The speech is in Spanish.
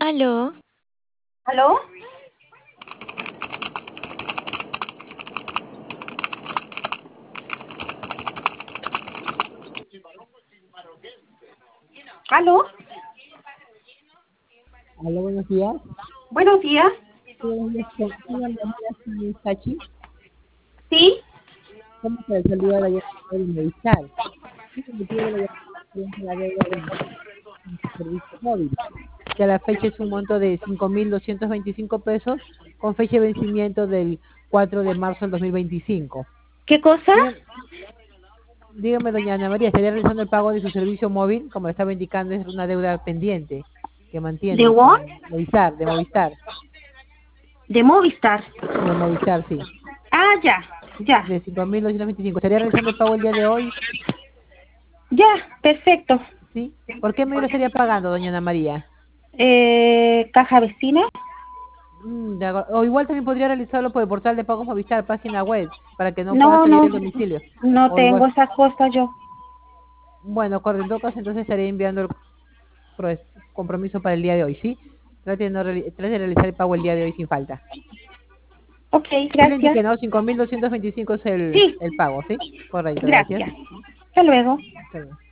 Aló, ¿Aló? ¿Aló? Hola, buenos días. Buenos días. Buenos días, Sachi. ¿Sí? ¿Cómo se le saluda la llamada de Movistar? Sí, el motivo de la llamada es la deuda del servicio móvil, que a la fecha es un monto de 5.225 pesos con fecha de vencimiento del 4 de marzo del 2025. ¿Qué cosa? Dígame, dígame, doña Ana María, ¿estaría realizando el pago de su servicio móvil? Como le estaba indicando, es una deuda pendiente que ¿De mantiene what? con Movistar, de Movistar, De Movistar. de Movistar, sí. Ah, ya, ya, De 5.225. ¿Estaría realizando el pago el día de hoy? ya, perfecto. ¿Sí? ¿Por qué medio lo estaría pagando, doña Ana María? Caja vecina. De acuerdo. O igual también podría realizarlo por el portal de pagos Movistar, página web, para que no pueda No, salir no, del domicilio. no O tengo igual, esas cosas yo. bueno, correcto, en todo caso, entonces estaría enviando el compromiso para el día de hoy, ¿sí? Trate de realizar el pago el día de hoy sin falta. Ok, Sí le gracias. indiqué, ¿no? 5.225 es Sí, el pago, ¿sí? Correcto, gracias. gracias. Hasta luego. Hasta luego.